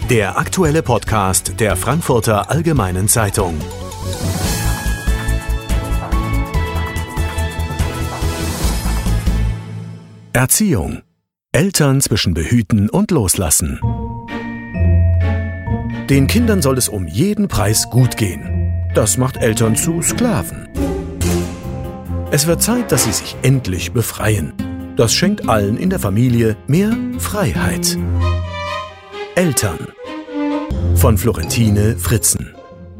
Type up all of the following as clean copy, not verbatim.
Der aktuelle Podcast der Frankfurter Allgemeinen Zeitung. Erziehung. Eltern zwischen Behüten und Loslassen. Den Kindern soll es um jeden Preis gut gehen. Das macht Eltern zu Sklaven. Es wird Zeit, dass sie sich endlich befreien. Das schenkt allen in der Familie mehr Freiheit. Eltern von Florentine Fritzen.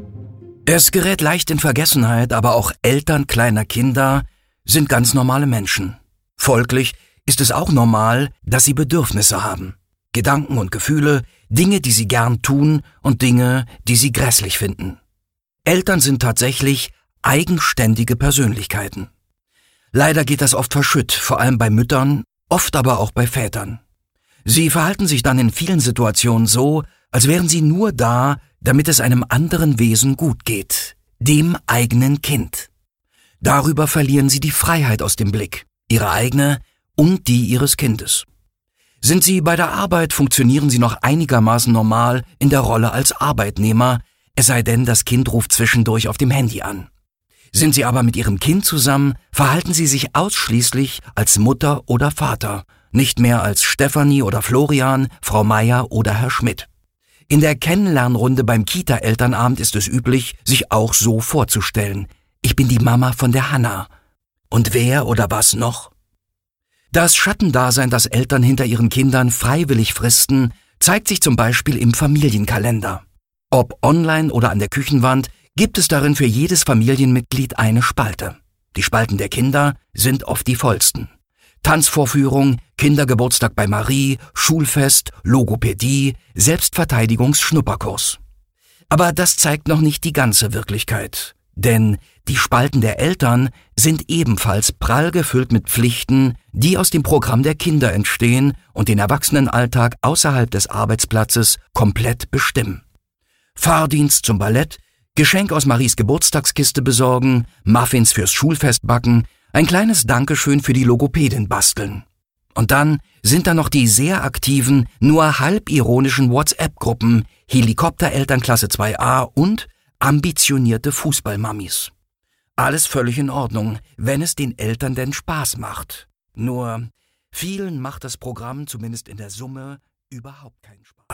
Es gerät leicht in Vergessenheit, aber auch Eltern kleiner Kinder sind ganz normale Menschen. Folglich ist es auch normal, dass sie Bedürfnisse haben. Gedanken und Gefühle, Dinge, die sie gern tun und Dinge, die sie grässlich finden. Eltern sind tatsächlich eigenständige Persönlichkeiten. Leider geht das oft verschütt, vor allem bei Müttern, oft aber auch bei Vätern. Sie verhalten sich dann in vielen Situationen so, als wären sie nur da, damit es einem anderen Wesen gut geht, dem eigenen Kind. Darüber verlieren sie die Freiheit aus dem Blick, ihre eigene und die ihres Kindes. Sind sie bei der Arbeit, funktionieren sie noch einigermaßen normal in der Rolle als Arbeitnehmer, es sei denn, das Kind ruft zwischendurch auf dem Handy an. Sind sie aber mit ihrem Kind zusammen, verhalten sie sich ausschließlich als Mutter oder Vater, nicht mehr als Stefanie oder Florian, Frau Meier oder Herr Schmidt. In der Kennenlernrunde beim Kita-Elternabend ist es üblich, sich auch so vorzustellen: Ich bin die Mama von der Hanna. Und wer oder was noch? Das Schattendasein, das Eltern hinter ihren Kindern freiwillig fristen, zeigt sich zum Beispiel im Familienkalender. Ob online oder an der Küchenwand, gibt es darin für jedes Familienmitglied eine Spalte. Die Spalten der Kinder sind oft die vollsten. Tanzvorführung, Kindergeburtstag bei Marie, Schulfest, Logopädie, Selbstverteidigungsschnupperkurs. Aber das zeigt noch nicht die ganze Wirklichkeit. Denn die Spalten der Eltern sind ebenfalls prall gefüllt mit Pflichten, die aus dem Programm der Kinder entstehen und den Erwachsenenalltag außerhalb des Arbeitsplatzes komplett bestimmen. Fahrdienst zum Ballett, Geschenk aus Maries Geburtstagskiste besorgen, Muffins fürs Schulfest backen, ein kleines Dankeschön für die Logopädin basteln. Und dann sind da noch die sehr aktiven, nur halb ironischen WhatsApp-Gruppen, Helikopterelternklasse 2a und ambitionierte Fußballmammis. Alles völlig in Ordnung, wenn es den Eltern denn Spaß macht. Nur vielen macht das Programm zumindest in der Summe überhaupt keinen Spaß.